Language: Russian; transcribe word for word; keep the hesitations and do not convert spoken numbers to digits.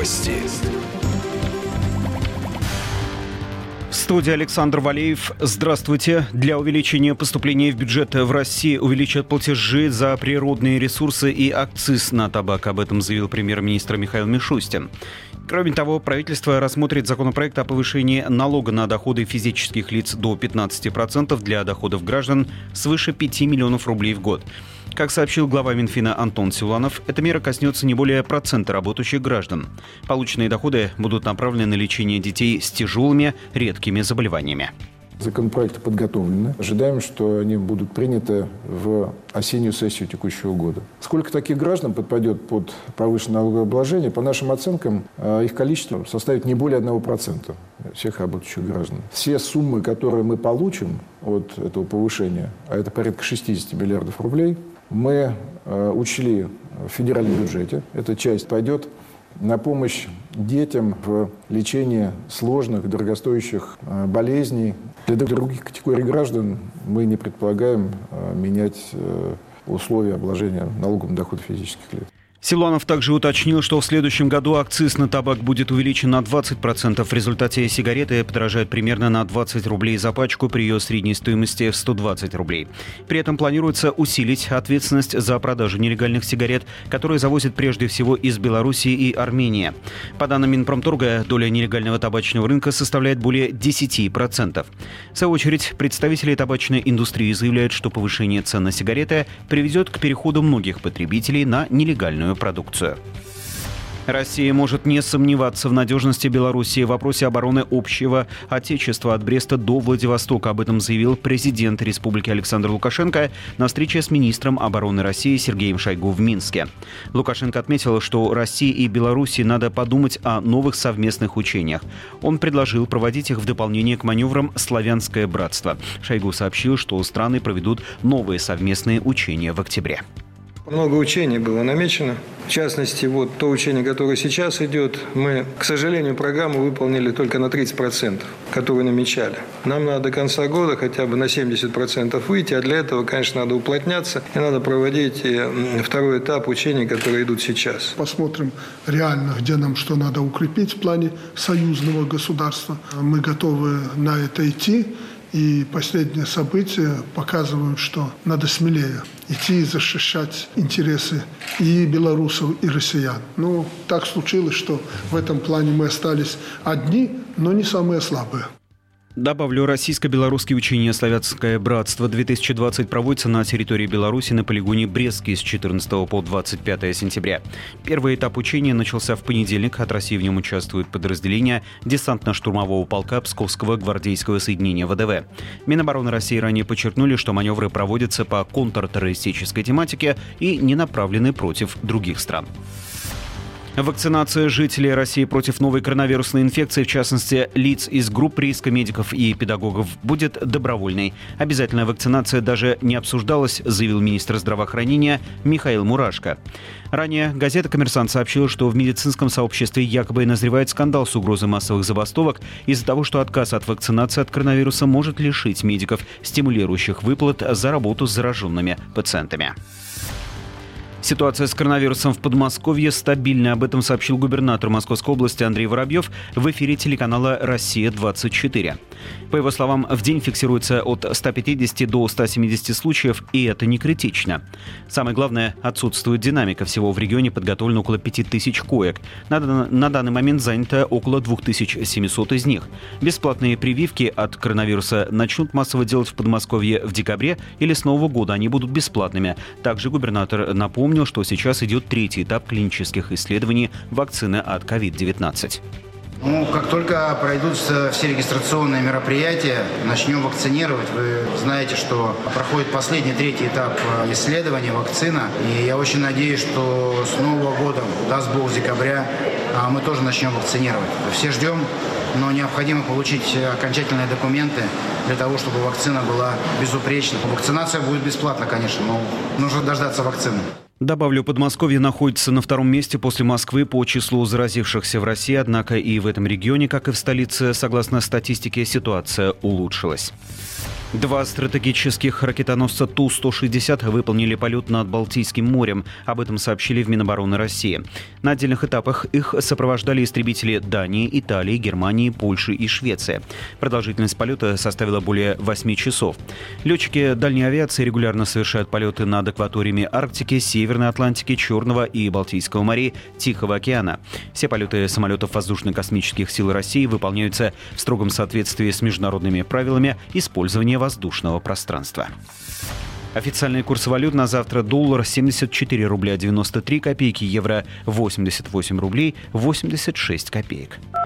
Новости. В студии Александр Валеев. Здравствуйте. Для увеличения поступления в бюджет в России увеличат платежи за природные ресурсы и акциз на табак. Об этом заявил премьер-министр Михаил Мишустин. Кроме того, правительство рассмотрит законопроект о повышении налога на доходы физических лиц до пятнадцати процентов для доходов граждан свыше пяти миллионов рублей в год. Как сообщил глава Минфина Антон Силуанов, эта мера коснется не более процента работающих граждан. Полученные доходы будут направлены на лечение детей с тяжелыми, редкими заболеваниями. Законопроекты подготовлены. Ожидаем, что они будут приняты в осеннюю сессию текущего года. Сколько таких граждан подпадет под повышенное налогообложение? По нашим оценкам, их количество составит не более одного процента всех работающих граждан. Все суммы, которые мы получим от этого повышения, а это порядка шестьдесят миллиардов рублей, мы учли в федеральном бюджете. Эта часть пойдет на помощь детям в лечении сложных, дорогостоящих болезней. Для других категорий граждан мы не предполагаем менять условия обложения налогом на доход физических лиц. Силуанов также уточнил, что в следующем году акциз на табак будет увеличен на двадцать процентов. В результате сигареты подорожают примерно на двадцать рублей за пачку при ее средней стоимости в сто двадцать рублей. При этом планируется усилить ответственность за продажу нелегальных сигарет, которые завозят прежде всего из Белоруссии и Армении. По данным Минпромторга, доля нелегального табачного рынка составляет более десяти процентов. В свою очередь, представители табачной индустрии заявляют, что повышение цен на сигареты приведет к переходу многих потребителей на нелегальную продукцию. Россия может не сомневаться в надежности Белоруссии в вопросе обороны общего отечества от Бреста до Владивостока. Об этом заявил президент республики Александр Лукашенко на встрече с министром обороны России Сергеем Шойгу в Минске. Лукашенко отметил, что России и Белоруссии надо подумать о новых совместных учениях. Он предложил проводить их в дополнение к маневрам «Славянское братство». Шойгу сообщил, что страны проведут новые совместные учения в октябре. Много учений было намечено. В частности, вот то учение, которое сейчас идет, мы, к сожалению, программу выполнили только на тридцать процентов, которую намечали. Нам надо до конца года хотя бы на семьдесят процентов выйти, а для этого, конечно, надо уплотняться и надо проводить второй этап учений, которые идут сейчас. Посмотрим реально, где нам что надо укрепить в плане союзного государства. Мы готовы на это идти. И последние события показывают, что надо смелее идти и защищать интересы и белорусов, и россиян. Ну, так случилось, что в этом плане мы остались одни, но не самые слабые. Добавлю, российско-белорусские учения «Славянское братство-две тысячи двадцать» проводятся на территории Беларуси на полигоне Брестский с четырнадцатого по двадцать пятое сентября. Первый этап учения начался в понедельник. От России в нем участвуют подразделения десантно-штурмового полка Псковского гвардейского соединения ВДВ. Минобороны России ранее подчеркнули, что маневры проводятся по контртеррористической тематике и не направлены против других стран. Вакцинация жителей России против новой коронавирусной инфекции, в частности, лиц из групп риска, медиков и педагогов, будет добровольной. Обязательная вакцинация даже не обсуждалась, заявил министр здравоохранения Михаил Мурашко. Ранее газета «Коммерсант» сообщила, что в медицинском сообществе якобы назревает скандал с угрозой массовых забастовок из-за того, что отказ от вакцинации от коронавируса может лишить медиков стимулирующих выплат за работу с зараженными пациентами. Ситуация с коронавирусом в Подмосковье стабильна. Об этом сообщил губернатор Московской области Андрей Воробьев в эфире телеканала «Россия-двадцать четыре». По его словам, в день фиксируется от ста пятидесяти до ста семидесяти случаев, и это не критично. Самое главное, отсутствует динамика. Всего в регионе подготовлено около пяти тысяч коек. На, на данный момент занято около двух тысяч семисот из них. Бесплатные прививки от коронавируса начнут массово делать в Подмосковье в декабре или с Нового года. Они будут бесплатными. Также губернатор напомнил, что сейчас идет третий этап клинических исследований вакцины от ковид девятнадцать. Ну, как только пройдут все регистрационные мероприятия, начнем вакцинировать. Вы знаете, что проходит последний, третий этап исследования, вакцина. И я очень надеюсь, что с Нового года, даст Бог, с декабря, мы тоже начнем вакцинировать. Все ждем, но необходимо получить окончательные документы для того, чтобы вакцина была безупречна. Вакцинация будет бесплатна, конечно, но нужно дождаться вакцины. Добавлю, Подмосковье находится на втором месте после Москвы по числу заразившихся в России, однако и в этом регионе, как и в столице, согласно статистике, ситуация улучшилась. Два стратегических ракетоносца Ту сто шестьдесят выполнили полет над Балтийским морем. Об этом сообщили в Минобороны России. На отдельных этапах их сопровождали истребители Дании, Италии, Германии, Польши и Швеции. Продолжительность полета составила более восьми часов. Летчики дальней авиации регулярно совершают полеты над акваториями Арктики, Северной Атлантики, Черного и Балтийского морей, Тихого океана. Все полеты самолетов воздушно-космических сил России выполняются в строгом соответствии с международными правилами использования воздушного пространства. Официальный курс валют на завтра: доллар семьдесят четыре рубля девяносто три копейки, евро восемьдесят восемь рублей восемьдесят шесть копеек.